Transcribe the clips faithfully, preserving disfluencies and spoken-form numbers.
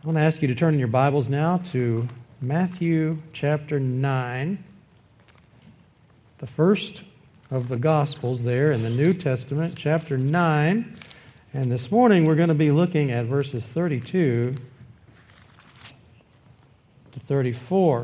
I want to ask you to turn in your Bibles now to Matthew chapter nine, the first of the Gospels there in the New Testament, chapter nine. And this morning we're going to be looking at verses thirty-two to thirty-four.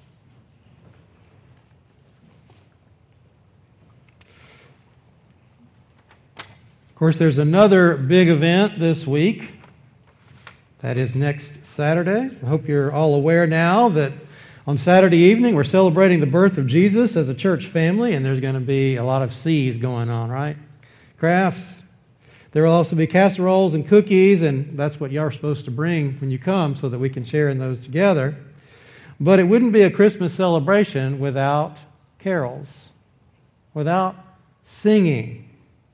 Of course, there's another big event this week. That is next Saturday. I hope you're all aware now that on Saturday evening we're celebrating the birth of Jesus as a church family, and there's going to be a lot of C's going on, right? Crafts. There will also be casseroles and cookies, and that's what you're supposed to bring when you come so that we can share in those together. But it wouldn't be a Christmas celebration without carols, without singing.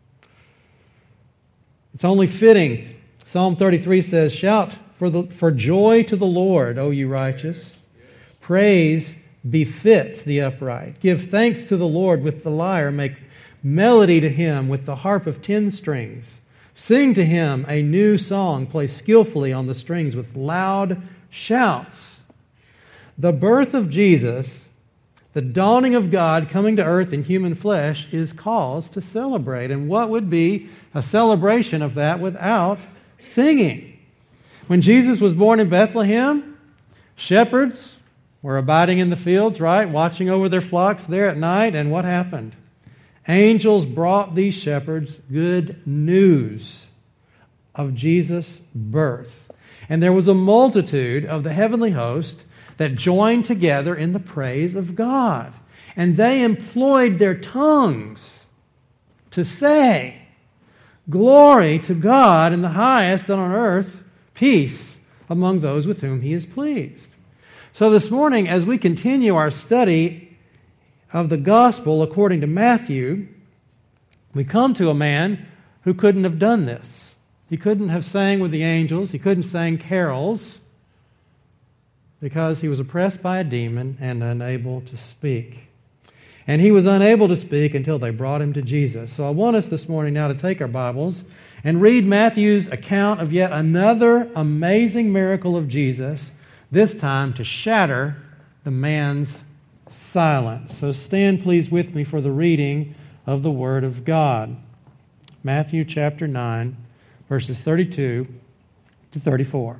It's only fitting. Psalm thirty-three says, "Shout for the for joy to the Lord, O you righteous. Praise befits the upright. Give thanks to the Lord with the lyre. Make melody to Him with the harp of ten strings. Sing to Him a new song. Play skillfully on the strings with loud shouts." The birth of Jesus, the dawning of God coming to earth in human flesh, is cause to celebrate. And what would be a celebration of that without singing? When Jesus was born in Bethlehem, shepherds were abiding in the fields, right? Watching over their flocks there at night. And what happened? Angels brought these shepherds good news of Jesus' birth. And there was a multitude of the heavenly host that joined together in the praise of God. And they employed their tongues to say, "Glory to God in the highest, and on earth peace among those with whom He is pleased." So this morning, as we continue our study of the gospel according to Matthew, we come to a man who couldn't have done this. He couldn't have sang with the angels. He couldn't sing carols because he was oppressed by a demon and unable to speak. And he was unable to speak until they brought him to Jesus. So I want us this morning now to take our Bibles and read Matthew's account of yet another amazing miracle of Jesus, this time to shatter the man's silence. So stand please with me for the reading of the Word of God. Matthew chapter nine, verses thirty-two to thirty-four.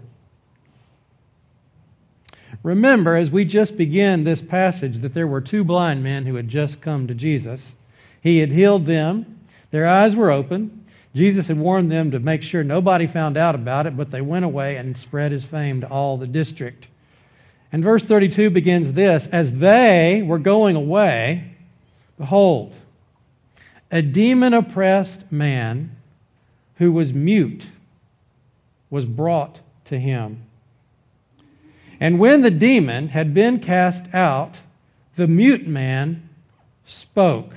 Remember, as we just began this passage, that there were two blind men who had just come to Jesus. He had healed them. Their eyes were open. Jesus had warned them to make sure nobody found out about it, but they went away and spread His fame to all the district. And verse thirty-two begins this: "As they were going away, behold, a demon-oppressed man who was mute was brought to Him. And when the demon had been cast out, the mute man spoke.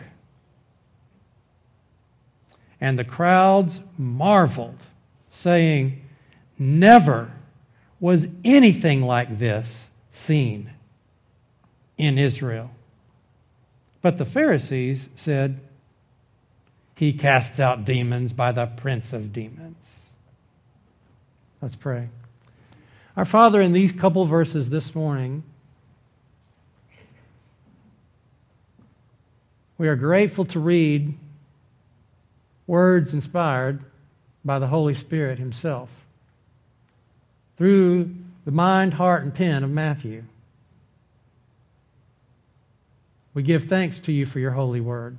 And the crowds marveled, saying, 'Never was anything like this seen in Israel.' But the Pharisees said, 'He casts out demons by the prince of demons.'" Let's pray. Our Father, in these couple verses this morning, we are grateful to read words inspired by the Holy Spirit Himself through the mind, heart, and pen of Matthew. We give thanks to You for Your holy word.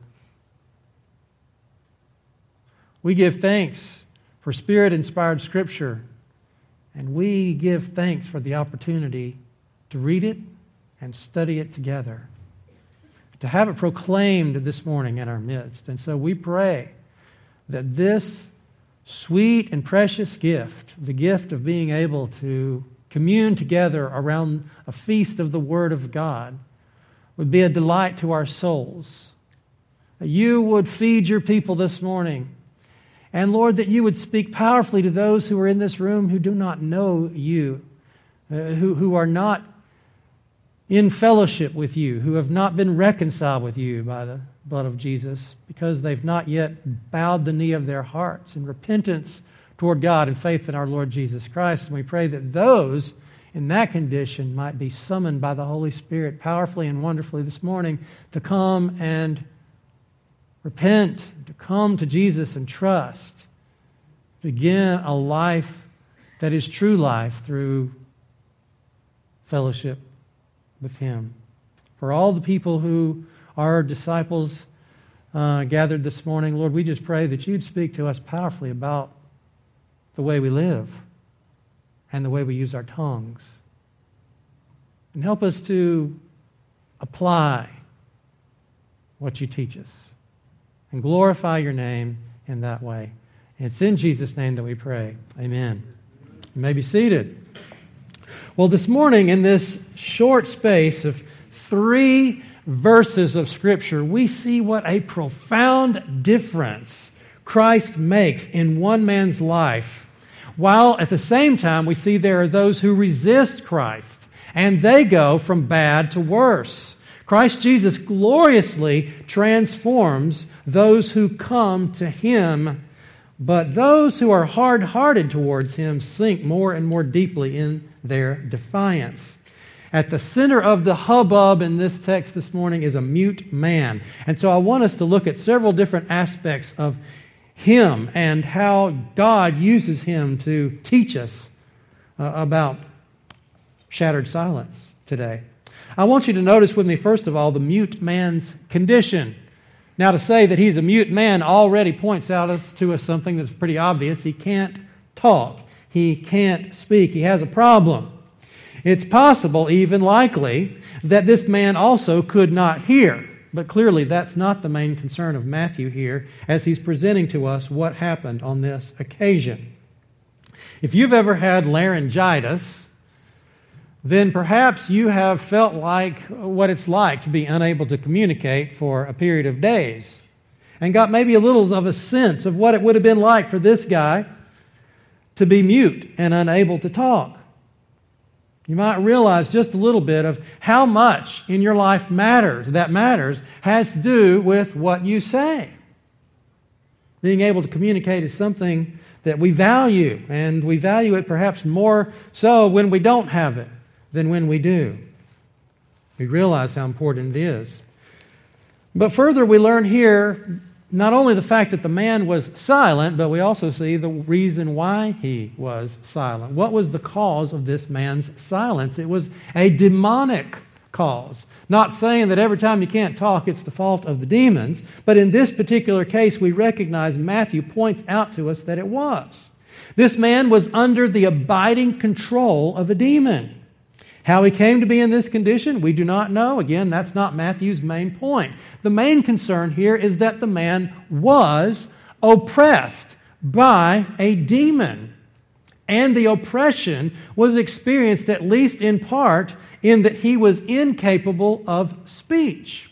We give thanks for Spirit-inspired Scripture. And we give thanks for the opportunity to read it and study it together, to have it proclaimed this morning in our midst. And so we pray that this sweet and precious gift, the gift of being able to commune together around a feast of the Word of God, would be a delight to our souls. That You would feed Your people this morning. And Lord, that You would speak powerfully to those who are in this room who do not know You, uh, who, who are not in fellowship with You, who have not been reconciled with You by the blood of Jesus, because they've not yet bowed the knee of their hearts in repentance toward God and faith in our Lord Jesus Christ. And we pray that those in that condition might be summoned by the Holy Spirit powerfully and wonderfully this morning to come and repent, to come to Jesus and trust, to begin a life that is true life through fellowship with Him. For all the people who are disciples uh, gathered this morning, Lord, we just pray that You'd speak to us powerfully about the way we live and the way we use our tongues. And help us to apply what You teach us and glorify Your name in that way. And it's in Jesus' name that we pray. Amen. You may be seated. Well, this morning, in this short space of three verses of Scripture, we see what a profound difference Christ makes in one man's life, while at the same time we see there are those who resist Christ, and they go from bad to worse. Christ Jesus gloriously transforms those who come to Him, but those who are hard-hearted towards Him sink more and more deeply in their defiance. At the center of the hubbub in this text this morning is a mute man. And so I want us to look at several different aspects of him and how God uses him to teach us uh, about shattered silence today. I want you to notice with me, first of all, the mute man's condition. Now, to say that he's a mute man already points out us, to us something that's pretty obvious. He can't talk. He can't speak. He has a problem. It's possible, even likely, that this man also could not hear. But clearly that's not the main concern of Matthew here as he's presenting to us what happened on this occasion. If you've ever had laryngitis, then perhaps you have felt like what it's like to be unable to communicate for a period of days and got maybe a little of a sense of what it would have been like for this guy to be mute and unable to talk. You might realize just a little bit of how much in your life matters, that matters, has to do with what you say. Being able to communicate is something that we value, and we value it perhaps more so when we don't have it than when we do. We realize how important it is. But further, we learn here not only the fact that the man was silent, but we also see the reason why he was silent. What was the cause of this man's silence? It was a demonic cause. Not saying that every time you can't talk, it's the fault of the demons, but in this particular case, we recognize Matthew points out to us that it was. This man was under the abiding control of a demon. How he came to be in this condition, we do not know. Again, that's not Matthew's main point. The main concern here is that the man was oppressed by a demon. And the oppression was experienced, at least in part, in that he was incapable of speech.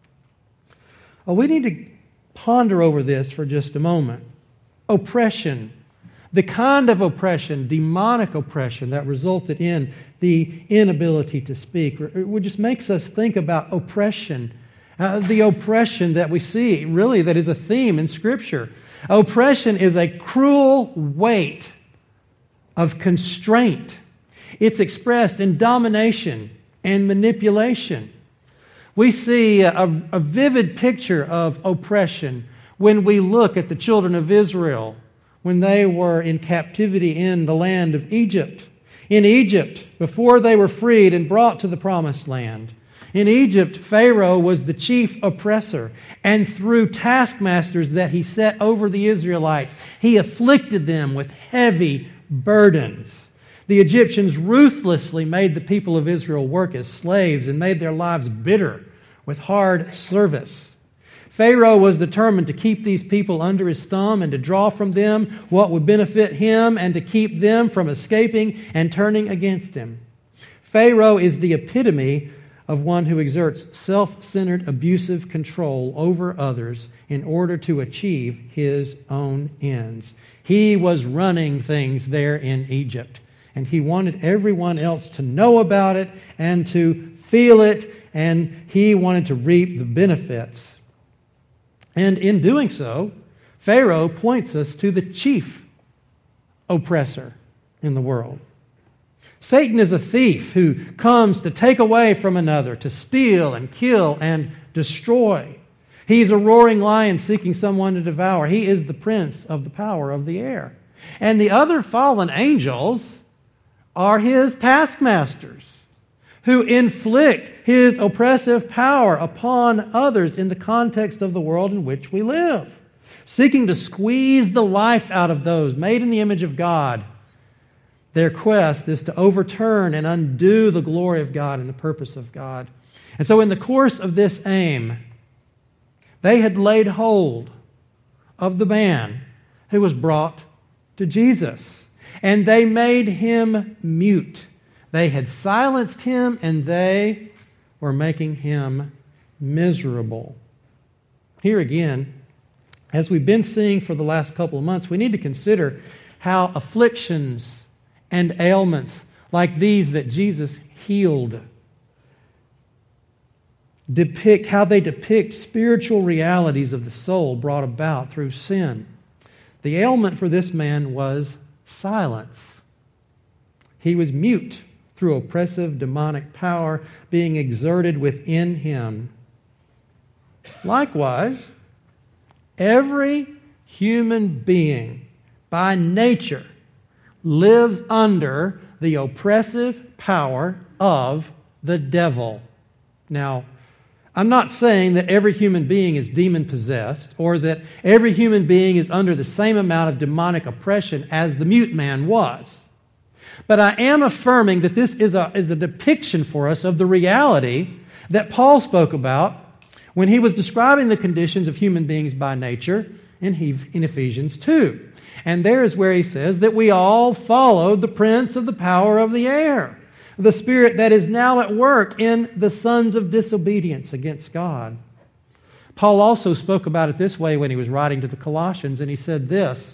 Well, we need to ponder over this for just a moment. Oppression. The kind of oppression, demonic oppression, that resulted in the inability to speak. It just makes us think about oppression. Uh, the oppression that we see, really, that is a theme in Scripture. Oppression is a cruel weight of constraint. It's expressed in domination and manipulation. We see a, a vivid picture of oppression when we look at the children of Israel when they were in captivity in the land of Egypt. In Egypt, before they were freed and brought to the promised land, in Egypt, Pharaoh was the chief oppressor, and through taskmasters that he set over the Israelites, he afflicted them with heavy burdens. The Egyptians ruthlessly made the people of Israel work as slaves and made their lives bitter with hard service. Pharaoh was determined to keep these people under his thumb and to draw from them what would benefit him and to keep them from escaping and turning against him. Pharaoh is the epitome of one who exerts self-centered, abusive control over others in order to achieve his own ends. He was running things there in Egypt, and he wanted everyone else to know about it and to feel it, and he wanted to reap the benefits. And in doing so, Pharaoh points us to the chief oppressor in the world. Satan is a thief who comes to take away from another, to steal and kill and destroy. He's a roaring lion seeking someone to devour. He is the prince of the power of the air. And the other fallen angels are his taskmasters who inflict his oppressive power upon others in the context of the world in which we live, seeking to squeeze the life out of those made in the image of God. Their quest is to overturn and undo the glory of God and the purpose of God. And so in the course of this aim, they had laid hold of the man who was brought to Jesus, and they made him mute. They had silenced him, and they were making him miserable. Here again, as we've been seeing for the last couple of months, we need to consider how afflictions and ailments like these that Jesus healed depict, how they depict spiritual realities of the soul brought about through sin. The ailment for this man was silence. He was mute through oppressive demonic power being exerted within him. Likewise, every human being by nature lives under the oppressive power of the devil. Now, I'm not saying that every human being is demon-possessed or that every human being is under the same amount of demonic oppression as the mute man was. But I am affirming that this is a, is a depiction for us of the reality that Paul spoke about when he was describing the conditions of human beings by nature in, in Ephesians two. And there is where he says that we all followed the prince of the power of the air, the spirit that is now at work in the sons of disobedience against God. Paul also spoke about it this way when he was writing to the Colossians, and he said this: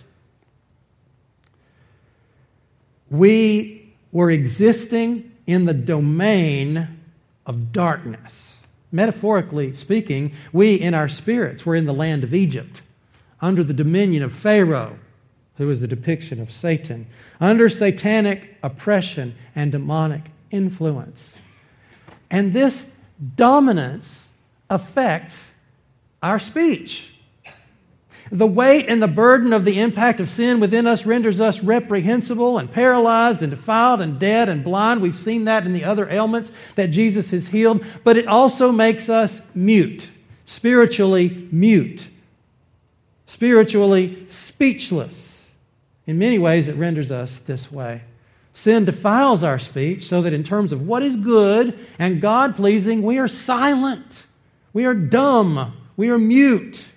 we were existing in the domain of darkness. Metaphorically speaking, we in our spirits were in the land of Egypt, under the dominion of Pharaoh, who is the depiction of Satan, under satanic oppression and demonic influence. And this dominance affects our speech. The weight and the burden of the impact of sin within us renders us reprehensible and paralyzed and defiled and dead and blind. We've seen that in the other ailments that Jesus has healed. But it also makes us mute, spiritually mute, spiritually speechless. In many ways, it renders us this way. Sin defiles our speech so that in terms of what is good and God-pleasing, we are silent. We are dumb. We are mute.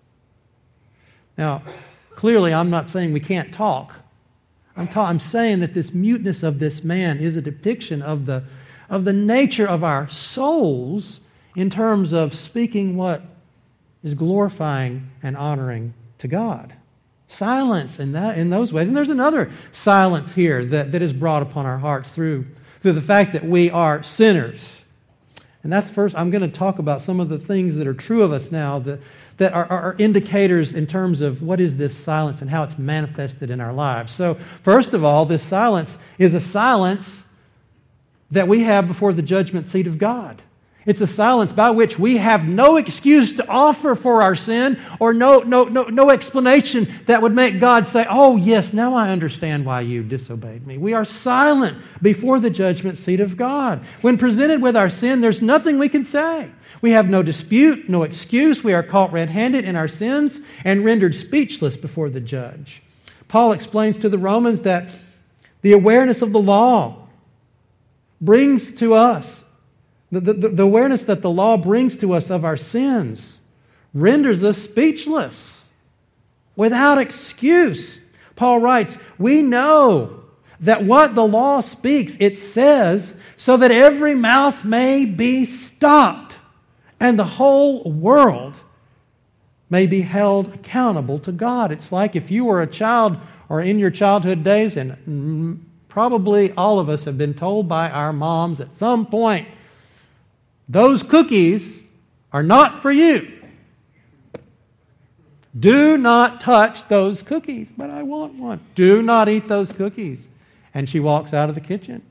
Now, clearly, I'm not saying we can't talk. I'm, ta- I'm saying that this muteness of this man is a depiction of the, of the nature of our souls in terms of speaking what is glorifying and honoring to God. Silence in that in those ways. And there's another silence here that, that is brought upon our hearts through, through the fact that we are sinners. And that's first, I'm going to talk about some of the things that are true of us now that, that are, are indicators in terms of what is this silence and how it's manifested in our lives. So, first of all, this silence is a silence that we have before the judgment seat of God. It's a silence by which we have no excuse to offer for our sin or no, no, no, no explanation that would make God say, oh, yes, now I understand why you disobeyed me. We are silent before the judgment seat of God. When presented with our sin, there's nothing we can say. We have no dispute, no excuse. We are caught red-handed in our sins and rendered speechless before the judge. Paul explains to the Romans that the awareness of the law brings to us The, the, the awareness that the law brings to us of our sins renders us speechless, without excuse. Paul writes, we know that what the law speaks, it says, so that every mouth may be stopped and the whole world may be held accountable to God. It's like if you were a child or in your childhood days, and probably all of us have been told by our moms at some point, those cookies are not for you. Do not touch those cookies. But I want one. Do not eat those cookies. And she walks out of the kitchen.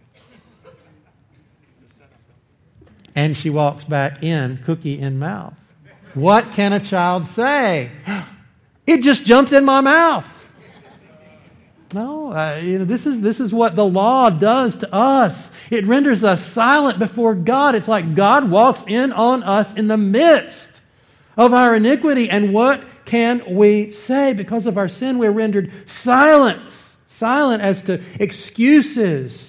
And she walks back in, cookie in mouth. What can a child say? It just jumped in my mouth. No, uh, you know, this is this is what the law does to us. It renders us silent before God. It's like God walks in on us in the midst of our iniquity. And what can we say? Because of our sin, we're rendered silent. Silent as to excuses.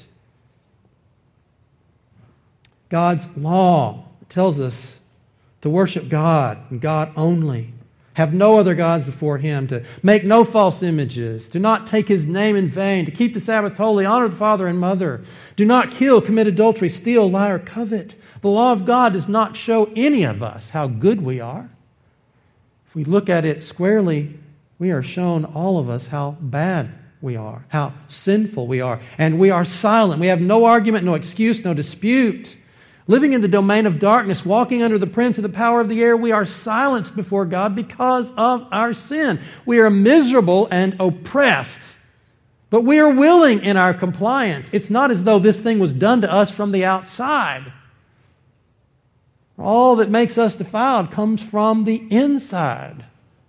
God's law tells us to worship God and God only. Have no other gods before Him, to make no false images, do not take His name in vain, to keep the Sabbath holy, honor the father and mother, do not kill, commit adultery, steal, lie, or covet. The law of God does not show any of us how good we are. If we look at it squarely, we are shown, all of us, how bad we are, how sinful we are. And we are silent. We have no argument, no excuse, no dispute. Living in the domain of darkness, walking under the prince of the power of the air, we are silenced before God because of our sin. We are miserable and oppressed, but we are willing in our compliance. It's not as though this thing was done to us from the outside. All that makes us defiled comes from the inside.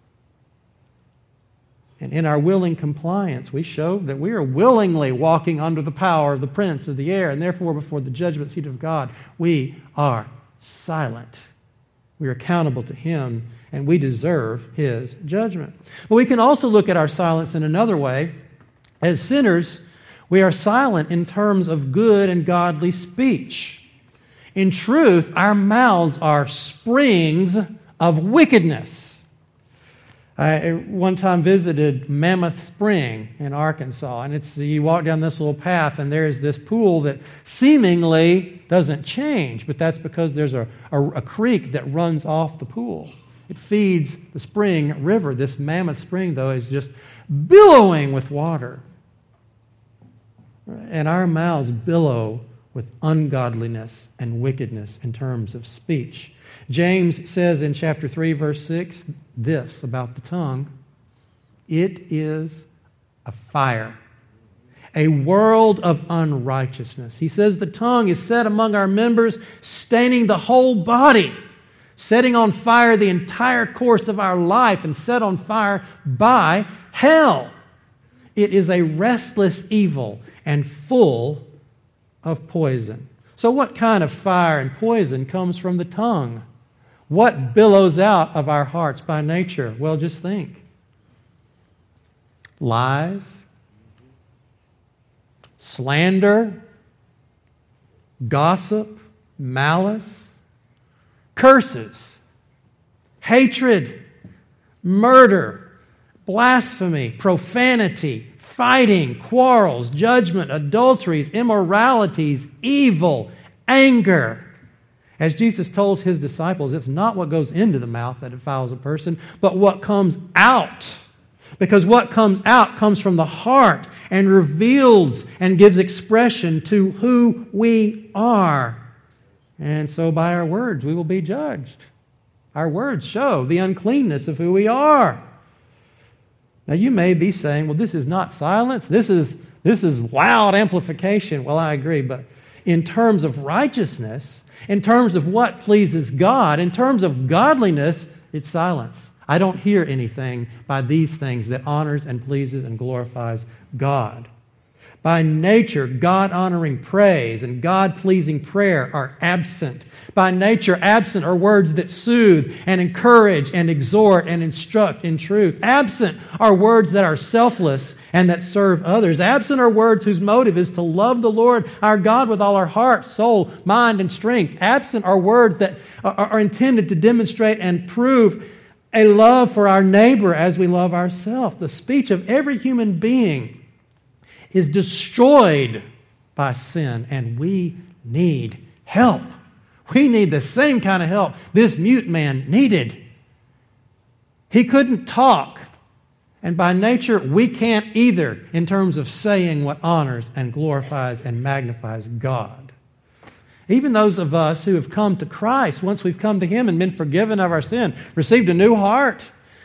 And in our willing compliance, we show that we are willingly walking under the power of the prince of the air, and therefore before the judgment seat of God, we are silent. We are accountable to Him, and we deserve His judgment. But we can also look at our silence in another way. As sinners, we are silent in terms of good and godly speech. In truth, our mouths are springs of wickedness. I one time visited Mammoth Spring in Arkansas, and it's you walk down this little path, and there's this pool that seemingly doesn't change, but that's because there's a, a, a creek that runs off the pool. It feeds the spring river. This Mammoth Spring, though, is just billowing with water. And our mouths billow with ungodliness and wickedness in terms of speech. James says in chapter three, verse six, this about the tongue: it is a fire, a world of unrighteousness. He says the tongue is set among our members, staining the whole body, setting on fire the entire course of our life, and set on fire by hell. It is a restless evil and full of poison. So what kind of fire and poison comes from the tongue? What billows out of our hearts by nature? Well, just think. Lies, slander, gossip, malice, curses, hatred, murder, blasphemy, profanity, fighting, quarrels, judgment, adulteries, immoralities, evil, anger. As Jesus told His disciples, it's not what goes into the mouth that defiles a person, but what comes out. Because what comes out comes from the heart and reveals and gives expression to who we are. And so by our words we will be judged. Our words show the uncleanness of who we are. Now you may be saying, well, this is not silence. This is, this is loud amplification. Well, I agree, but in terms of righteousness, in terms of what pleases God, in terms of godliness, it's silence. I don't hear anything by these things that honors and pleases and glorifies God. By nature, God-honoring praise and God-pleasing prayer are absent. By nature, absent are words that soothe and encourage and exhort and instruct in truth. Absent are words that are selfless and that serve others. Absent are words whose motive is to love the Lord our God with all our heart, soul, mind, and strength. Absent are words that are intended to demonstrate and prove a love for our neighbor as we love ourselves. The speech of every human being is destroyed by sin, and we need help. We need the same kind of help this mute man needed. He couldn't talk, and by nature we can't either in terms of saying what honors and glorifies and magnifies God. Even those of us who have come to Christ, once we've come to Him and been forgiven of our sin, received a new heart,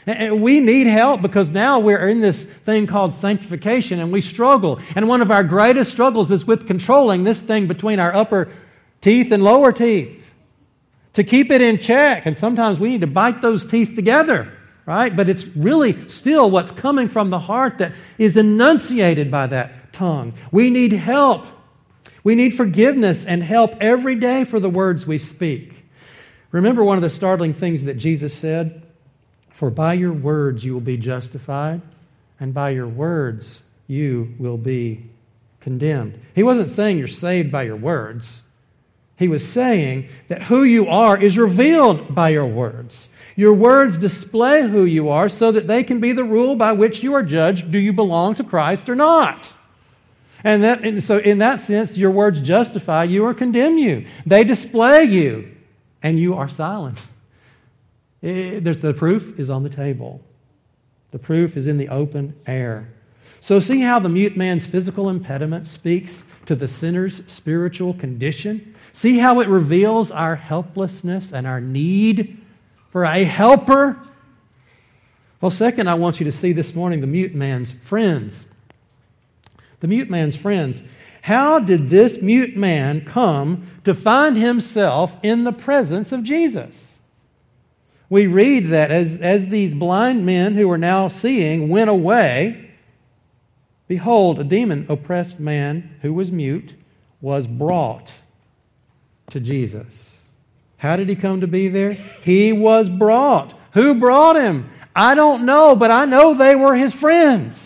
And we need help because now we're in this thing called sanctification and we struggle. And one of our greatest struggles is with controlling this thing between our upper teeth and lower teeth to keep it in check. And sometimes we need to bite those teeth together, right? But it's really still what's coming from the heart that is enunciated by that tongue. We need help. We need forgiveness and help every day for the words we speak. Remember one of the startling things that Jesus said? For by your words you will be justified, and by your words you will be condemned. He wasn't saying you're saved by your words. He was saying that who you are is revealed by your words. Your words display who you are so that they can be the rule by which you are judged. Do you belong to Christ or not? And, that, and so in that sense, your words justify you or condemn you. They display you, and you are silent. It, there's, the proof is on the table. The proof is in the open air. So see how the mute man's physical impediment speaks to the sinner's spiritual condition? See how it reveals our helplessness and our need for a helper? Well, second, I want you to see this morning the mute man's friends. The mute man's friends. How did this mute man come to find himself in the presence of Jesus? We read that as, as these blind men who are now seeing went away, behold, a demon-oppressed man who was mute was brought to Jesus. How did he come to be there? He was brought. Who brought him? I don't know, but I know they were his friends.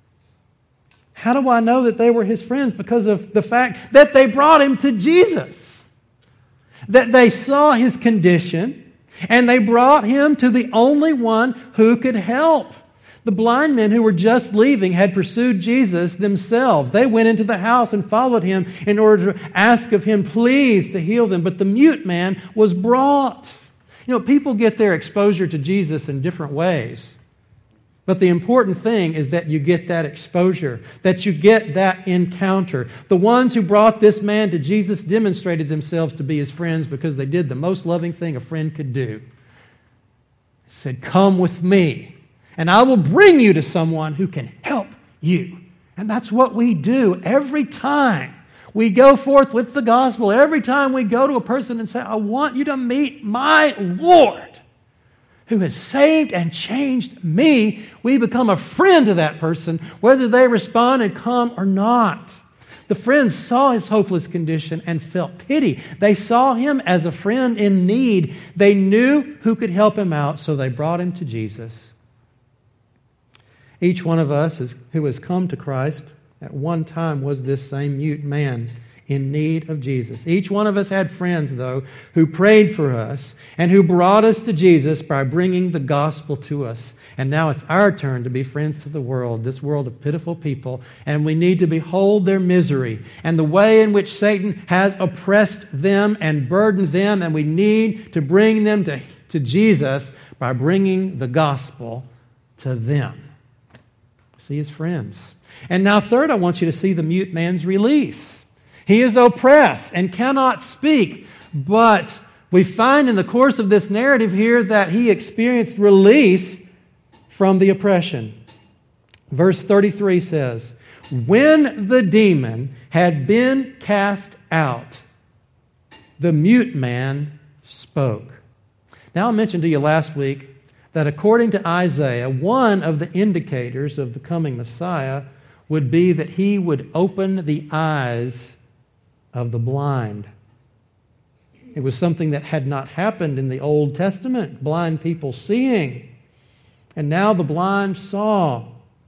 How do I know that they were his friends? Because of the fact that they brought him to Jesus. That they saw his condition and they brought him to the only one who could help. The blind men who were just leaving had pursued Jesus themselves. They went into the house and followed him in order to ask of him, please, to heal them. But the mute man was brought. You know, people get their exposure to Jesus in different ways. But the important thing is that you get that exposure, that you get that encounter. The ones who brought this man to Jesus demonstrated themselves to be his friends because they did the most loving thing a friend could do. They said, come with me, and I will bring you to someone who can help you. And that's what we do every time we go forth with the gospel. Every time we go to a person and say, I want you to meet my Lord, who has saved and changed me, we become a friend to that person, whether they respond and come or not. The friends saw his hopeless condition and felt pity. They saw him as a friend in need. They knew who could help him out, so they brought him to Jesus. Each one of us is, who has come to Christ at one time was this same mute man in need of Jesus. Each one of us had friends, though, who prayed for us and who brought us to Jesus by bringing the gospel to us. And now it's our turn to be friends to the world, this world of pitiful people, and we need to behold their misery and the way in which Satan has oppressed them and burdened them, and we need to bring them to, to Jesus by bringing the gospel to them. See his friends. And now third, I want you to see the mute man's release. He is oppressed and cannot speak, but we find in the course of this narrative here that he experienced release from the oppression. Verse thirty-three says, when the demon had been cast out, the mute man spoke. Now I mentioned to you last week that according to Isaiah, one of the indicators of the coming Messiah would be that he would open the eyes of the blind. It was something that had not happened in the Old Testament, blind people seeing. And now the blind saw.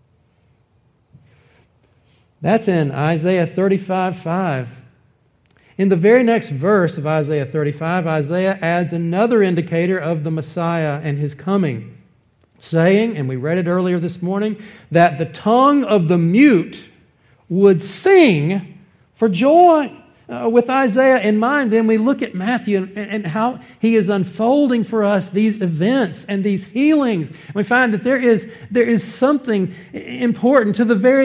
That's in Isaiah thirty-five five. In the very next verse of Isaiah thirty-five, Isaiah adds another indicator of the Messiah and his coming, saying, and we read it earlier this morning, that the tongue of the mute would sing for joy. Uh, with Isaiah in mind, then we look at Matthew and, and how he is unfolding for us these events and these healings. We find that there is, there is something important to the very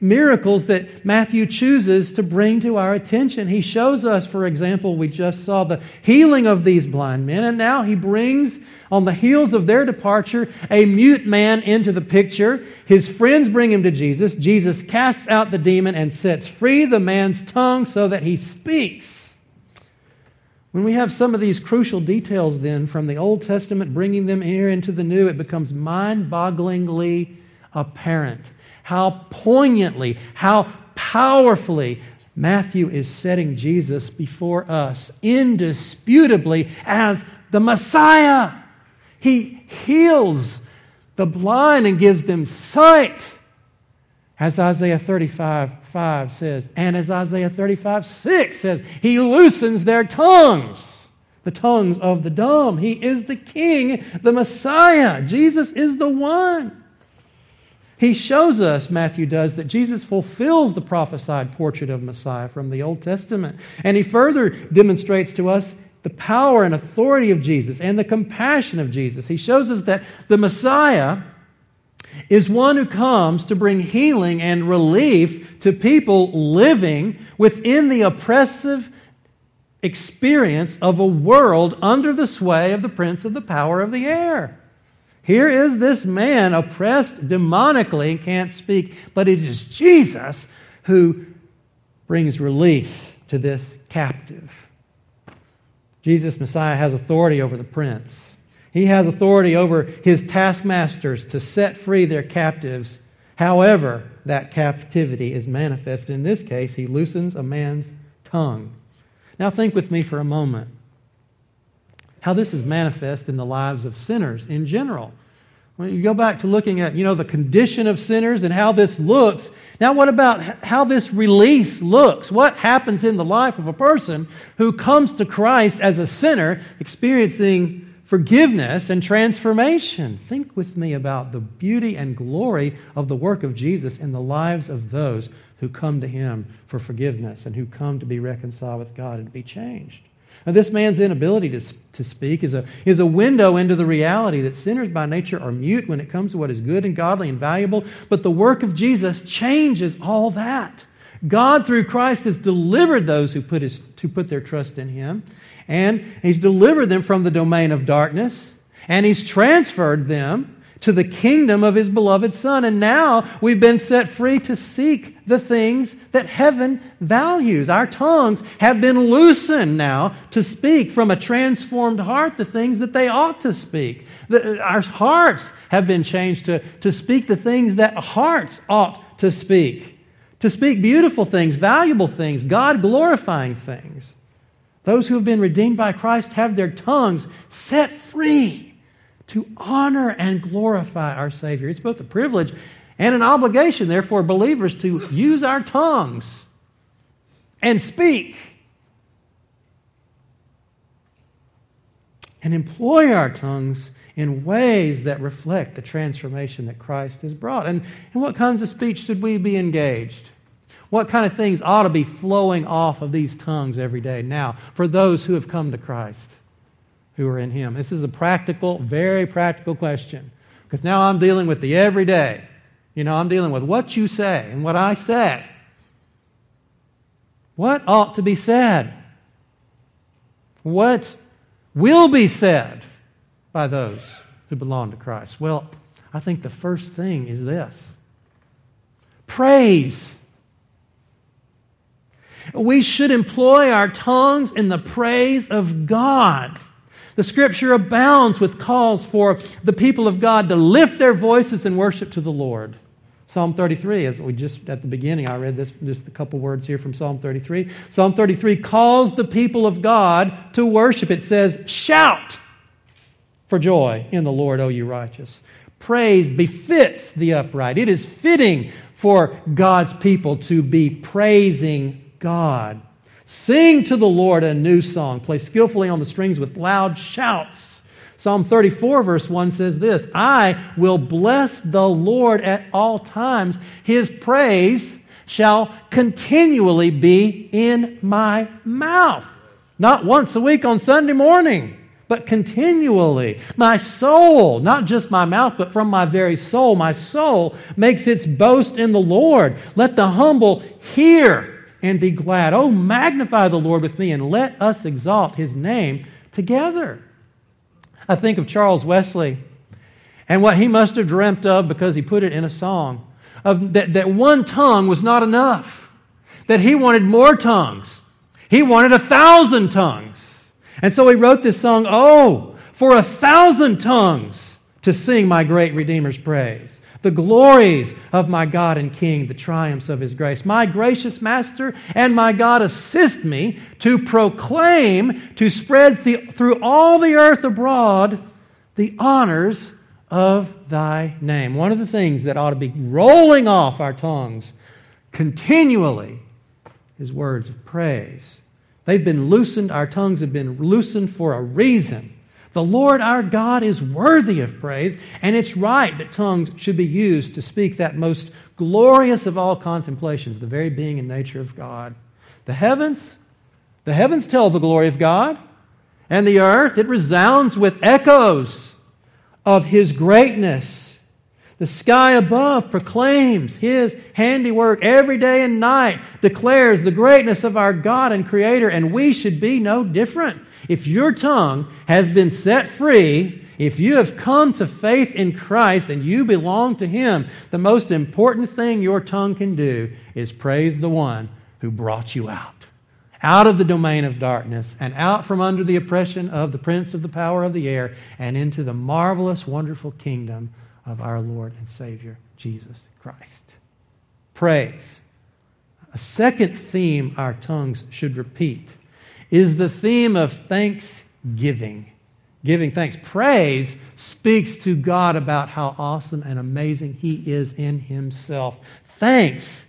miracles that Matthew chooses to bring to our attention. He shows us, for example, we just saw the healing of these blind men, and now he brings, on the heels of their departure, a mute man into the picture. His friends bring him to Jesus. Jesus casts out the demon and sets free the man's tongue so that he speaks. When we have some of these crucial details then from the Old Testament, bringing them here into the New, it becomes mind-bogglingly apparent how poignantly, how powerfully Matthew is setting Jesus before us, indisputably as the Messiah. He heals the blind and gives them sight. As Isaiah thirty-five five says, and as Isaiah thirty-five six says, He loosens their tongues, the tongues of the dumb. He is the King, the Messiah. Jesus is the one. He shows us, Matthew does, that Jesus fulfills the prophesied portrait of Messiah from the Old Testament. And he further demonstrates to us the power and authority of Jesus and the compassion of Jesus. He shows us that the Messiah is one who comes to bring healing and relief to people living within the oppressive experience of a world under the sway of the prince of the power of the air. Here is this man oppressed demonically and can't speak, but it is Jesus who brings release to this captive. Jesus, Messiah, has authority over the prince. He has authority over his taskmasters to set free their captives. However, that captivity is manifest. In this case, he loosens a man's tongue. Now think with me for a moment how this is manifest in the lives of sinners in general. When you go back to looking at, you know, the condition of sinners and how this looks. Now what about how this release looks? What happens in the life of a person who comes to Christ as a sinner, experiencing forgiveness and transformation? Think with me about the beauty and glory of the work of Jesus in the lives of those who come to Him for forgiveness and who come to be reconciled with God and to be changed. Now, this man's inability to, to speak is a, is a window into the reality that sinners by nature are mute when it comes to what is good and godly and valuable, but the work of Jesus changes all that. God, through Christ, has delivered those who put, his, who put their trust in Him, and He's delivered them from the domain of darkness, and He's transferred them to the kingdom of His beloved Son. And now we've been set free to seek the things that heaven values. Our tongues have been loosened now to speak from a transformed heart the things that they ought to speak. The, our hearts have been changed to, to speak the things that hearts ought to speak. To speak beautiful things, valuable things, God-glorifying things. Those who have been redeemed by Christ have their tongues set free to honor and glorify our Savior. It's both a privilege and an obligation, therefore, believers to use our tongues and speak and employ our tongues in ways that reflect the transformation that Christ has brought. And in what kinds of speech should we be engaged? What kind of things ought to be flowing off of these tongues every day now for those who have come to Christ, who are in Him? This is a practical, very practical question. Because now I'm dealing with the everyday. You know, I'm dealing with what you say and what I say. What ought to be said? What will be said by those who belong to Christ? Well, I think the first thing is this. Praise. We should employ our tongues in the praise of God. The Scripture abounds with calls for the people of God to lift their voices in worship to the Lord. Psalm thirty-three, as we just at the beginning, I read this, just a couple words here from Psalm thirty-three. Psalm thirty-three calls the people of God to worship. It says, shout for joy in the Lord, O you righteous. Praise befits the upright. It is fitting for God's people to be praising God. Sing to the Lord a new song. Play skillfully on the strings with loud shouts. Psalm thirty-four verse one says this, I will bless the Lord at all times. His praise shall continually be in my mouth. Not once a week on Sunday morning, but but continually. My soul, not just my mouth, but from my very soul, my soul makes its boast in the Lord. Let the humble hear and be glad. Oh, magnify the Lord with me, and let us exalt His name together. I think of Charles Wesley and what he must have dreamt of, because he put it in a song, of that, that one tongue was not enough, that he wanted more tongues. He wanted a thousand tongues. And so he wrote this song, oh, for a thousand tongues to sing my great Redeemer's praise, the glories of my God and King, the triumphs of His grace. My gracious Master and my God, assist me to proclaim, to spread th- through all the earth abroad the honors of Thy name. One of the things that ought to be rolling off our tongues continually is words of praise. They've been loosened, our tongues have been loosened for a reason. The Lord our God is worthy of praise, and it's right that tongues should be used to speak that most glorious of all contemplations, the very being and nature of God. The heavens, the heavens tell the glory of God, and the earth, it resounds with echoes of His greatness. The sky above proclaims His handiwork every day and night, declares the greatness of our God and Creator, and we should be no different. If your tongue has been set free, if you have come to faith in Christ and you belong to Him, the most important thing your tongue can do is praise the one who brought you out. Out of the domain of darkness and out from under the oppression of the prince of the power of the air and into the marvelous, wonderful kingdom of our Lord and Savior, Jesus Christ. Praise. A second theme our tongues should repeat is the theme of thanksgiving. Giving thanks. Praise speaks to God about how awesome and amazing He is in Himself. Thanks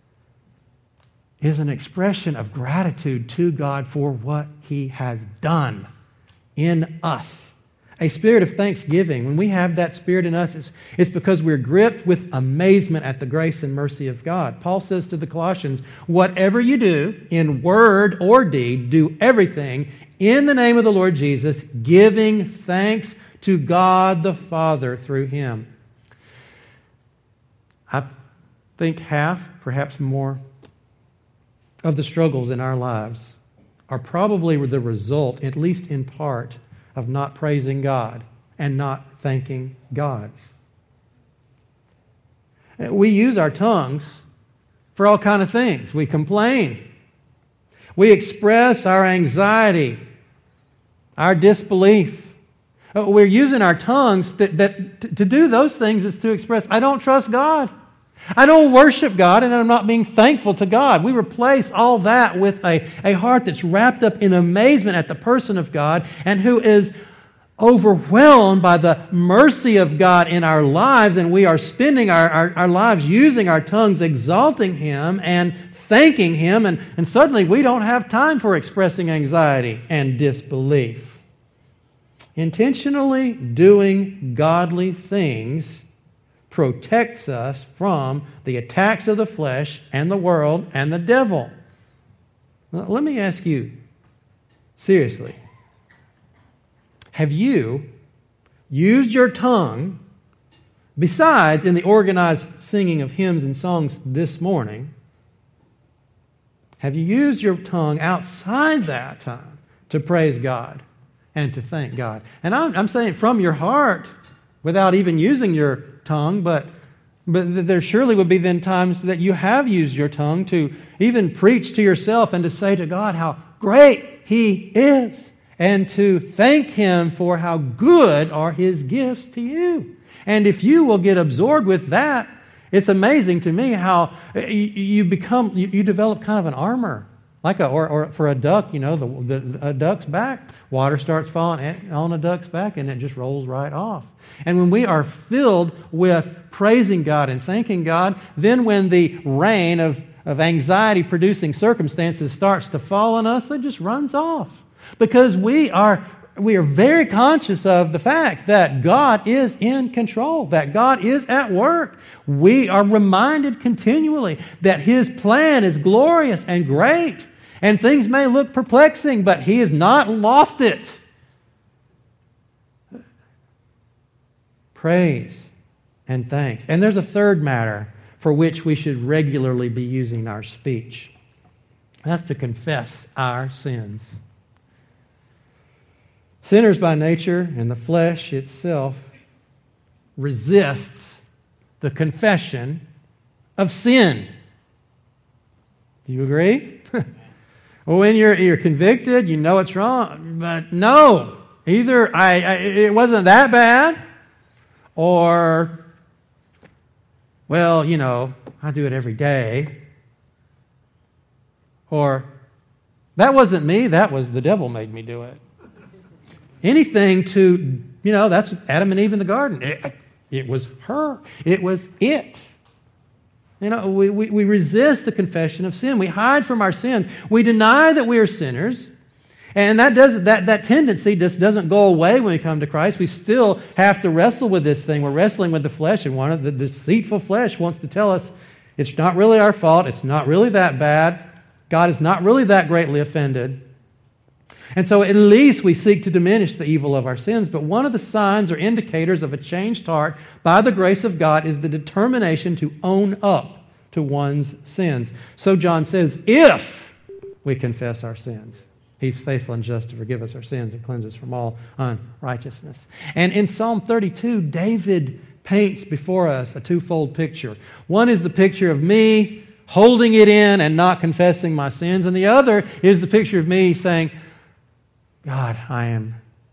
is an expression of gratitude to God for what He has done in us. A spirit of thanksgiving. When we have that spirit in us, it's, it's because we're gripped with amazement at the grace and mercy of God. Paul says to the Colossians, whatever you do, in word or deed, do everything in the name of the Lord Jesus, giving thanks to God the Father through Him. I think half, perhaps more, of the struggles in our lives are probably the result, at least in part, of not praising God and not thanking God. We use our tongues for all kinds of things. We complain. We express our anxiety, our disbelief. We're using our tongues that, that to do those things is to express, I don't trust God. I don't worship God, and I'm not being thankful to God. We replace all that with a, a heart that's wrapped up in amazement at the person of God and who is overwhelmed by the mercy of God in our lives, and we are spending our, our, our lives using our tongues, exalting Him and thanking Him, and, and suddenly we don't have time for expressing anxiety and disbelief. Intentionally doing godly things protects us from the attacks of the flesh and the world and the devil. Now, let me ask you, seriously, have you used your tongue, besides in the organized singing of hymns and songs this morning, have you used your tongue outside that time to praise God and to thank God? And I'm, I'm saying from your heart, without even using your tongue, but but there surely would be then times that you have used your tongue to even preach to yourself and to say to God how great He is, and to thank Him for how good are His gifts to you. And if you will get absorbed with that, it's amazing to me how you become, you develop kind of an armor. Like a, or, or for a duck, you know, the, the a duck's back, water starts falling on a duck's back and it just rolls right off. And when we are filled with praising God and thanking God, then when the rain of, of anxiety-producing circumstances starts to fall on us, it just runs off. Because we are we are very conscious of the fact that God is in control, that God is at work. We are reminded continually that His plan is glorious and great. And things may look perplexing, but He has not lost it. praise, and thanks. And there's a third matter for which we should regularly be using our speech. That's to confess our sins. Sinners by nature, and the flesh itself resists the confession of sin. Do you agree? Well, when you're, you're convicted, you know it's wrong. But no, either I, I it wasn't that bad, or, well, you know, I do it every day. Or, that wasn't me, that was the devil made me do it. Anything to, you know, that's Adam and Eve in the garden. It, it was her. It was it. You know, we, we, we resist the confession of sin. We hide from our sins. We deny that we are sinners. And that does that, that tendency just doesn't go away when we come to Christ. We still have to wrestle with this thing. We're wrestling with the flesh, and one of the deceitful flesh wants to tell us it's not really our fault. It's not really that bad. God is not really that greatly offended. And so at least we seek to diminish the evil of our sins. But one of the signs or indicators of a changed heart by the grace of God is the determination to own up to one's sins. So John says, if we confess our sins, He's faithful and just to forgive us our sins and cleanse us from all unrighteousness. And in Psalm thirty-two, David paints before us a twofold picture. One is the picture of me holding it in and not confessing my sins. And the other is the picture of me saying, God, I am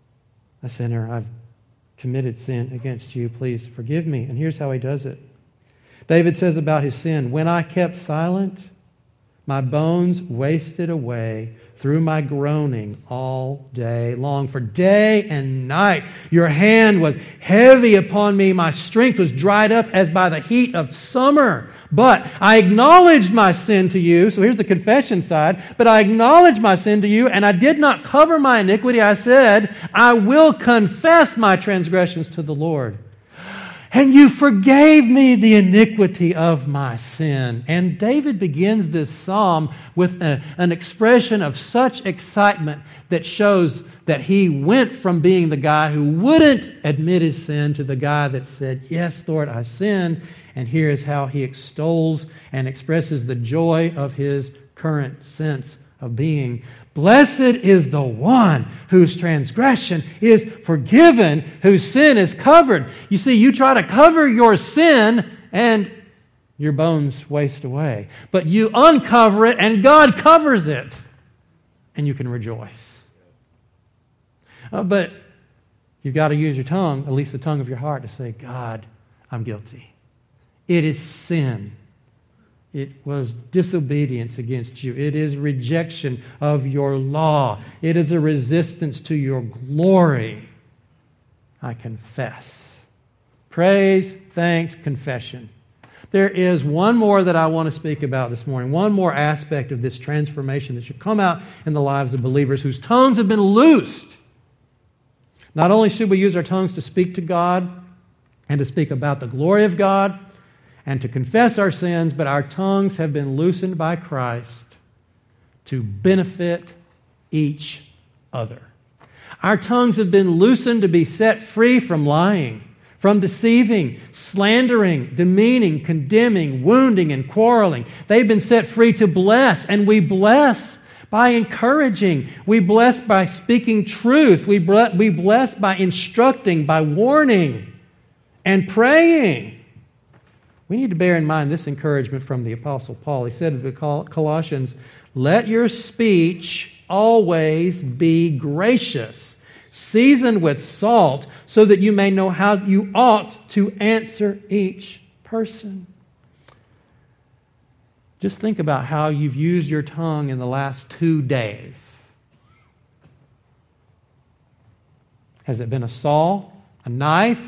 a sinner. I've committed sin against you. Please forgive me. And here's how he does it. David says about his sin, when I kept silent, my bones wasted away through my groaning all day long. For day and night your hand was heavy upon me. My strength was dried up as by the heat of summer. But I acknowledged my sin to you. So here's the confession side. But I acknowledged my sin to you, and I did not cover my iniquity. I said, I will confess my transgressions to the Lord. And you forgave me the iniquity of my sin. And David begins this psalm with a, an expression of such excitement that shows that he went from being the guy who wouldn't admit his sin to the guy that said, yes, Lord, I sinned. And here is how he extols and expresses the joy of his current sense of being. Blessed is the one whose transgression is forgiven, whose sin is covered. You see, you try to cover your sin and your bones waste away. But you uncover it and God covers it. And you can rejoice. Uh, but you've got to use your tongue, at least the tongue of your heart, to say, God, I'm guilty. It is sin. It was disobedience against you. It is rejection of your law. It is a resistance to your glory. I confess. Praise, thanks, confession. There is one more that I want to speak about this morning. One more aspect of this transformation that should come out in the lives of believers whose tongues have been loosed. Not only should we use our tongues to speak to God and to speak about the glory of God, and to confess our sins, but our tongues have been loosened by Christ to benefit each other. Our tongues have been loosened to be set free from lying, from deceiving, slandering, demeaning, condemning, wounding, and quarreling. They've been set free to bless, and we bless by encouraging. We bless by speaking truth. We bless by instructing, by warning, and praying. We need to bear in mind this encouragement from the Apostle Paul. He said to the Colossians, let your speech always be gracious, seasoned with salt, so that you may know how you ought to answer each person. Just think about how you've used your tongue in the last two days. Has it been a saw, a knife?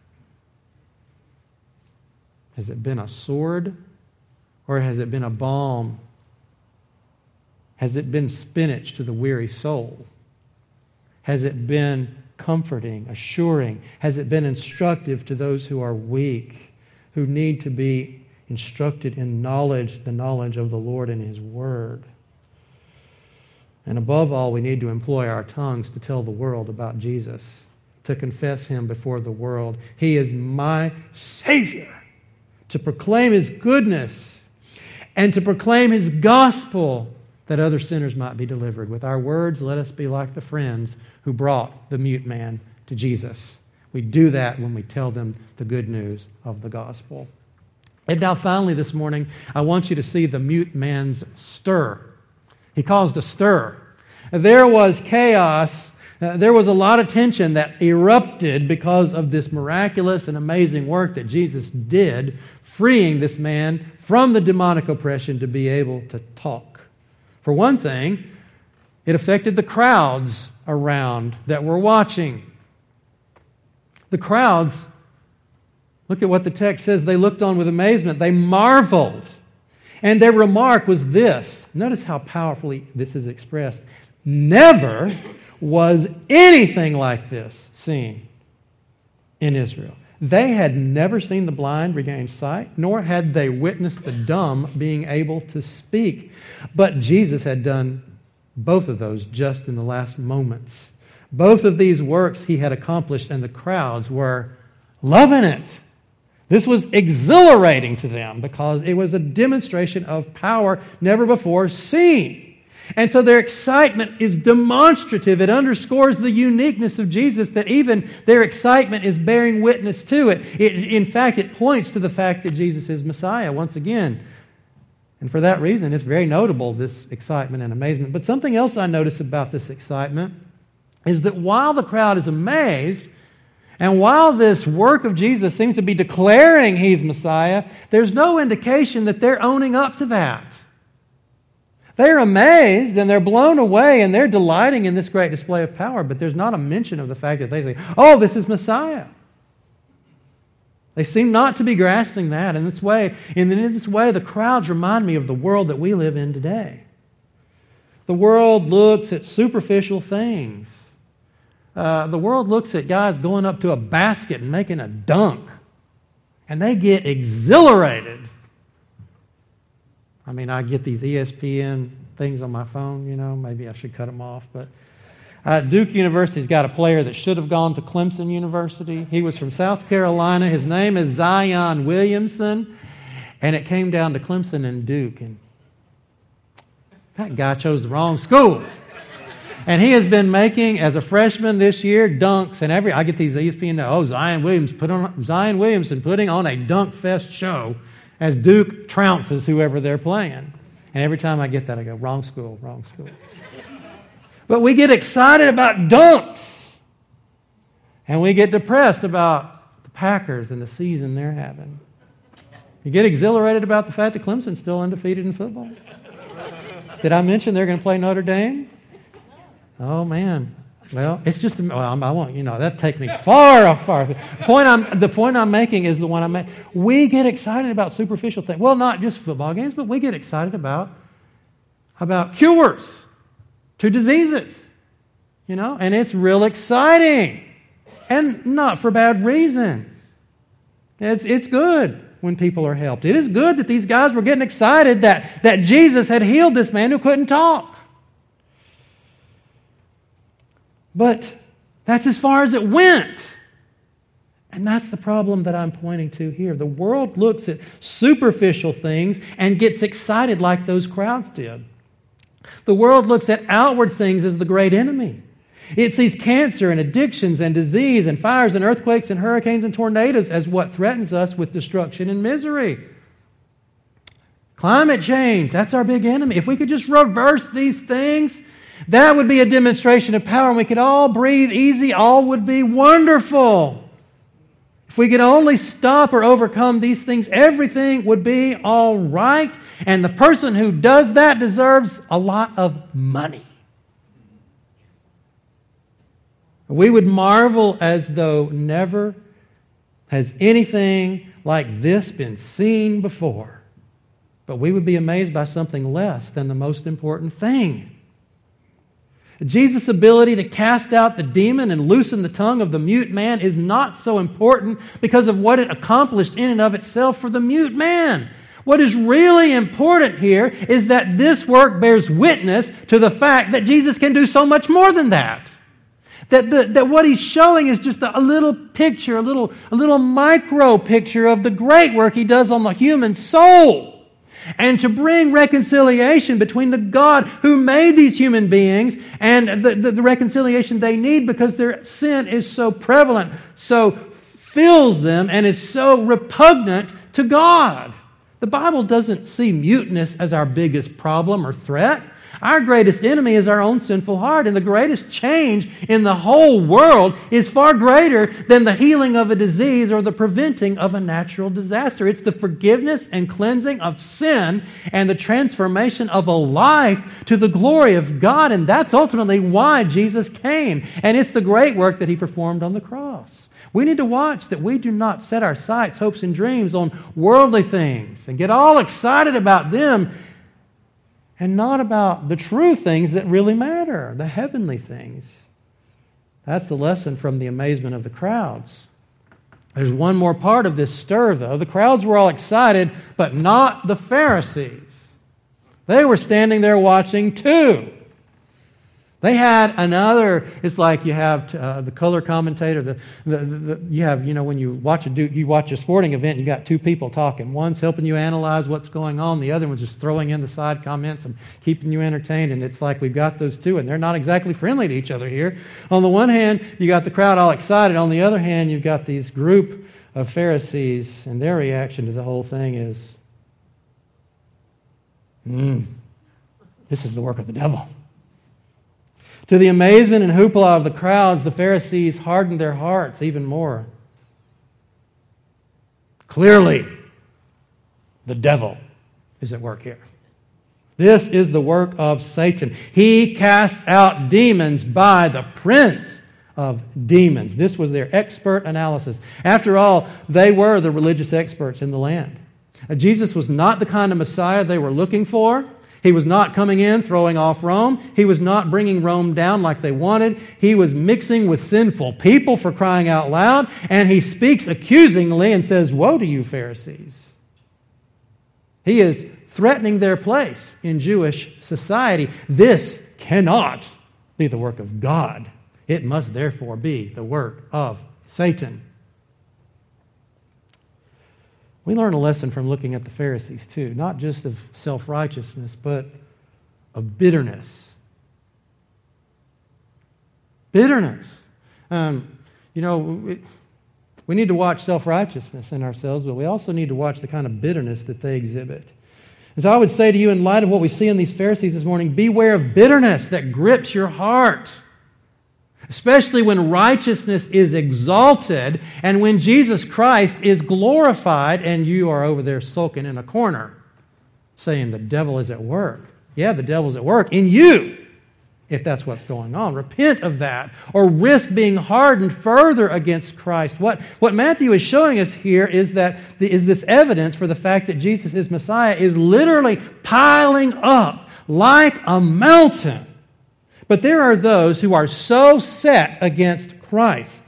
Has it been a sword, or has it been a balm? Has it been spinach to the weary soul? Has it been comforting, assuring? Has it been instructive to those who are weak, who need to be instructed in knowledge, the knowledge of the Lord and His Word? And above all, we need to employ our tongues to tell the world about Jesus, to confess Him before the world. He is my Savior, to proclaim His goodness and to proclaim His gospel that other sinners might be delivered. With our words, let us be like the friends who brought the mute man to Jesus. We do that when we tell them the good news of the gospel. And now finally this morning, I want you to see the mute man's stir. He caused a stir. There was chaos. Uh, there was a lot of tension that erupted because of this miraculous and amazing work that Jesus did, freeing this man from the demonic oppression to be able to talk. For one thing, it affected the crowds around that were watching. The crowds, look at what the text says, they looked on with amazement. They marveled. And their remark was this. Notice how powerfully this is expressed. Never was anything like this seen in Israel. They had never seen the blind regain sight, nor had they witnessed the dumb being able to speak. But Jesus had done both of those just in the last moments. Both of these works He had accomplished, and the crowds were loving it. This was exhilarating to them because it was a demonstration of power never before seen. And so their excitement is demonstrative. It underscores the uniqueness of Jesus, that even their excitement is bearing witness to it. it. In fact, it points to the fact that Jesus is Messiah once again. And for that reason, it's very notable, this excitement and amazement. But something else I notice about this excitement is that while the crowd is amazed, and while this work of Jesus seems to be declaring He's Messiah, there's no indication that they're owning up to that. They're amazed and they're blown away and they're delighting in this great display of power, but there's not a mention of the fact that they say, oh, this is Messiah. They seem not to be grasping that. In this way, in this way, the crowds remind me of the world that we live in today. The world looks at superficial things. Uh, the world looks at guys going up to a basket and making a dunk, and they get exhilarated. I mean, I get these E S P N things on my phone, you know, maybe I should cut them off. But uh, Duke University's got a player that should have gone to Clemson University. He was from South Carolina. His name is Zion Williamson, and it came down to Clemson and Duke, and that guy chose the wrong school. And he has been making, as a freshman this year, dunks. And every I get these E S P N, oh, Zion Williams put on Zion Williamson putting on a dunk fest show as Duke trounces whoever they're playing. And every time I get that, I go, wrong school, wrong school. But we get excited about dunks. And we get depressed about the Packers and the season they're having. You get exhilarated about the fact that Clemson's still undefeated in football. Did I mention they're going to play Notre Dame? Oh, man. Well, it's just, well, I won't, you know, that take me far, far. The point I'm, the point I'm making is the one I'm making. We get excited about superficial things. Well, not just football games, but we get excited about, about cures to diseases, you know, and it's real exciting. And not for bad reason. It's, it's good when people are helped. It is good that these guys were getting excited that, that Jesus had healed this man who couldn't talk. But that's as far as it went. And that's the problem that I'm pointing to here. The world looks at superficial things and gets excited like those crowds did. The world looks at outward things as the great enemy. It sees cancer and addictions and disease and fires and earthquakes and hurricanes and tornadoes as what threatens us with destruction and misery. Climate change, that's our big enemy. If we could just reverse these things, that would be a demonstration of power, and we could all breathe easy. All would be wonderful. If we could only stop or overcome these things, everything would be all right. And the person who does that deserves a lot of money. We would marvel as though never has anything like this been seen before. But we would be amazed by something less than the most important thing. Jesus' ability to cast out the demon and loosen the tongue of the mute man is not so important because of what it accomplished in and of itself for the mute man. What is really important here is that this work bears witness to the fact that Jesus can do so much more than that. That, the, that what he's showing is just a, a little picture, a little, a little micro picture of the great work he does on the human soul. And to bring reconciliation between the God who made these human beings and the, the, the reconciliation they need because their sin is so prevalent, so fills them, and is so repugnant to God. The Bible doesn't see muteness as our biggest problem or threat. Our greatest enemy is our own sinful heart, and the greatest change in the whole world is far greater than the healing of a disease or the preventing of a natural disaster. It's the forgiveness and cleansing of sin and the transformation of a life to the glory of God, and that's ultimately why Jesus came. And it's the great work that He performed on the cross. We need to watch that we do not set our sights, hopes, and dreams on worldly things and get all excited about them and not about the true things that really matter, the heavenly things. That's the lesson from the amazement of the crowds. There's one more part of this stir, though. The crowds were all excited, but not the Pharisees. They were standing there watching too. They had another, it's like you have uh, the color commentator, the, the, the, the you have, you know, when you watch a you watch a sporting event, you got two people talking. One's helping you analyze what's going on, the other one's just throwing in the side comments and keeping you entertained, and it's like we've got those two, and they're not exactly friendly to each other here. On the one hand, you got the crowd all excited. On the other hand, you've got these group of Pharisees, and their reaction to the whole thing is, hmm, this is the work of the devil. To the amazement and hoopla of the crowds, the Pharisees hardened their hearts even more. Clearly, the devil is at work here. This is the work of Satan. He casts out demons by the prince of demons. This was their expert analysis. After all, they were the religious experts in the land. Jesus was not the kind of Messiah they were looking for. He was not coming in, throwing off Rome. He was not bringing Rome down like they wanted. He was mixing with sinful people, for crying out loud. And He speaks accusingly and says, "Woe to you, Pharisees." He is threatening their place in Jewish society. This cannot be the work of God. It must therefore be the work of Satan. We learn a lesson from looking at the Pharisees too, not just of self-righteousness, but of bitterness. Bitterness. Um, you know, we, we need to watch self-righteousness in ourselves, but we also need to watch the kind of bitterness that they exhibit. And so I would say to you, in light of what we see in these Pharisees this morning, beware of bitterness that grips your heart. Especially when righteousness is exalted and when Jesus Christ is glorified and you are over there sulking in a corner saying the devil is at work. Yeah, the devil's at work in you, if that's what's going on. Repent of that or risk being hardened further against Christ. What, what Matthew is showing us here is that the, is this evidence for the fact that Jesus is Messiah is literally piling up like a mountain. But there are those who are so set against Christ,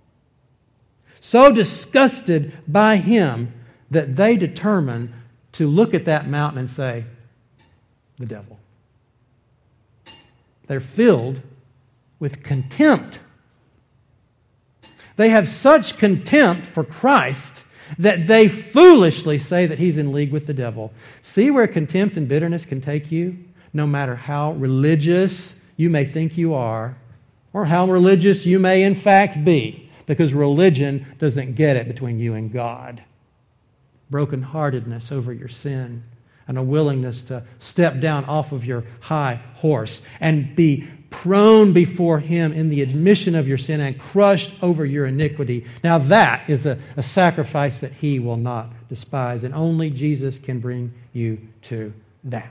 so disgusted by Him, that they determine to look at that mountain and say, the devil. They're filled with contempt. They have such contempt for Christ that they foolishly say that He's in league with the devil. See where contempt and bitterness can take you, no matter how religious you may think you are, or how religious you may in fact be, because religion doesn't get it between you and God. Brokenheartedness over your sin and a willingness to step down off of your high horse and be prone before Him in the admission of your sin and crushed over your iniquity. Now that is a, a sacrifice that He will not despise, and only Jesus can bring you to that.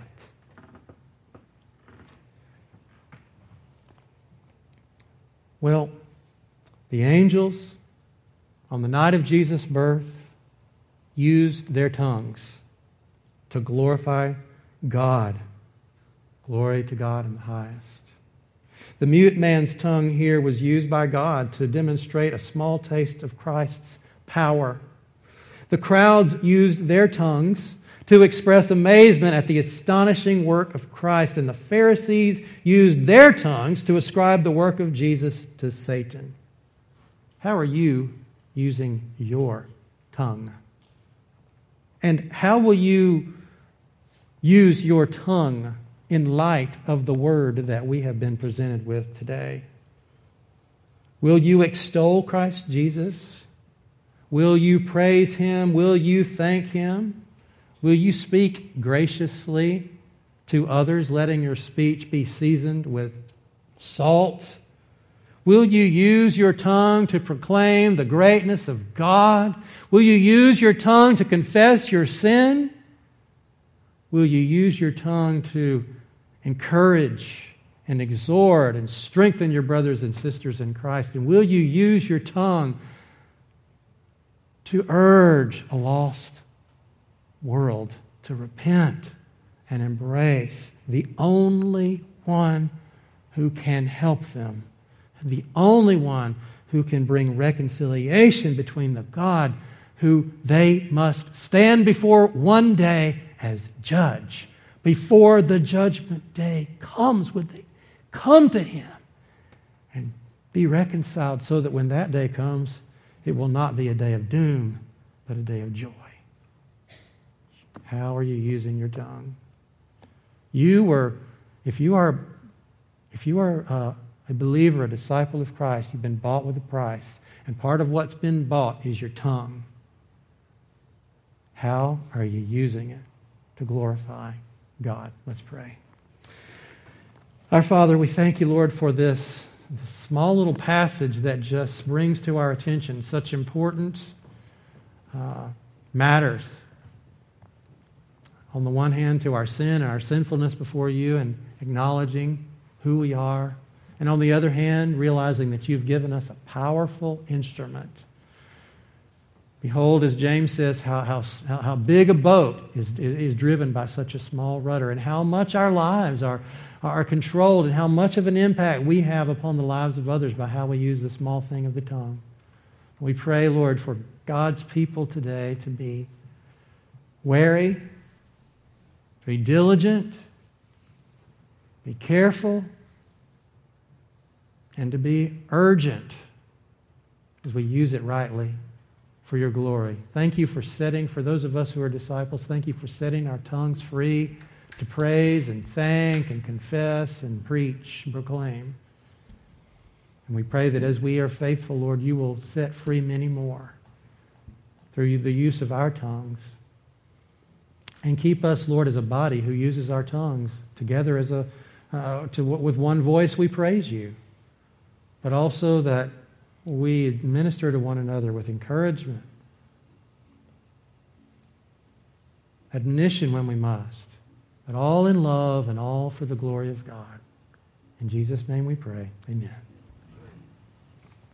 Well, the angels on the night of Jesus' birth used their tongues to glorify God. Glory to God in the highest. The mute man's tongue here was used by God to demonstrate a small taste of Christ's power. The crowds used their tongues to express amazement at the astonishing work of Christ. And the Pharisees used their tongues to ascribe the work of Jesus to Satan. How are you using your tongue? And how will you use your tongue in light of the word that we have been presented with today? Will you extol Christ Jesus? Will you praise Him? Will you thank Him? Will you speak graciously to others, letting your speech be seasoned with salt? Will you use your tongue to proclaim the greatness of God? Will you use your tongue to confess your sin? Will you use your tongue to encourage and exhort and strengthen your brothers and sisters in Christ? And will you use your tongue to urge a lost world to repent and embrace the only one who can help them, the only one who can bring reconciliation between the God who they must stand before one day as judge? Before the judgment day comes, would they come to Him and be reconciled, so that when that day comes, it will not be a day of doom, but a day of joy? How are you using your tongue? You were, if you are, if you are uh, a believer, a disciple of Christ, you've been bought with a price, and part of what's been bought is your tongue. How are you using it to glorify God? Let's pray. Our Father, we thank you, Lord, for this, this small little passage that just brings to our attention such important uh, matters. On the one hand, to our sin and our sinfulness before you, and acknowledging who we are. And on the other hand, realizing that you've given us a powerful instrument. Behold, as James says, how, how, how big a boat is, is driven by such a small rudder, and how much our lives are, are controlled, and how much of an impact we have upon the lives of others by how we use the small thing of the tongue. We pray, Lord, for God's people today to be wary, to be diligent, be careful, and to be urgent as we use it rightly for your glory. Thank you for setting, for those of us who are disciples, thank you for setting our tongues free to praise and thank and confess and preach and proclaim. And we pray that as we are faithful, Lord, you will set free many more through the use of our tongues. And keep us, Lord, as a body who uses our tongues together as a uh, to with one voice we praise you, but also that we minister to one another with encouragement, admonition when we must, but all in love and all for the glory of God. In Jesus' name we pray. Amen.